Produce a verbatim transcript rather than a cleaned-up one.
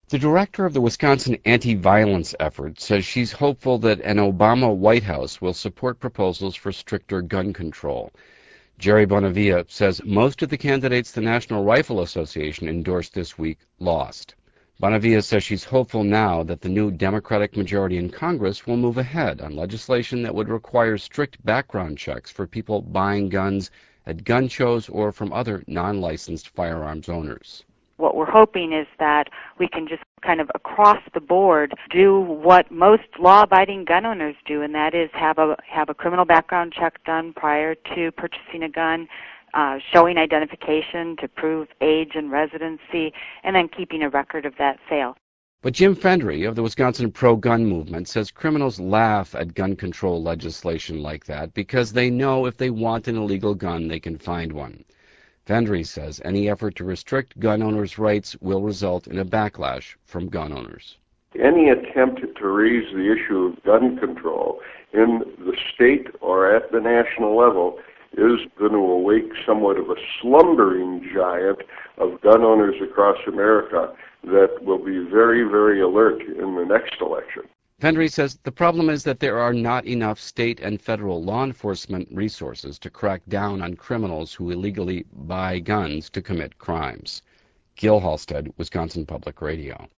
The director of the Wisconsin anti-violence effort says she's hopeful that an Obama White House will support proposals for stricter gun control. Jerry Bonavia says most of the candidates the National Rifle Association endorsed this week lost. Bonavia says she's hopeful now that the new Democratic majority in Congress will move ahead on legislation that would require strict background checks for people buying guns at gun shows or from other non-licensed firearms owners. What we're hoping is that we can just kind of across the board do what most law-abiding gun owners do, and that is have a have a criminal background check done prior to purchasing a gun, uh, showing identification to prove age and residency, and then keeping a record of that sale. But Jim Fendry of the Wisconsin pro-gun movement says criminals laugh at gun control legislation like that because they know if they want an illegal gun, they can find one. Fendry says any effort to restrict gun owners' rights will result in a backlash from gun owners. Any attempt to raise the issue of gun control in the state or at the national level is going to awake somewhat of a slumbering giant of gun owners across America that will be very, very alert in the next election. Fendry says the problem is that there are not enough state and federal law enforcement resources to crack down on criminals who illegally buy guns to commit crimes. Gil Halstead, Wisconsin Public Radio.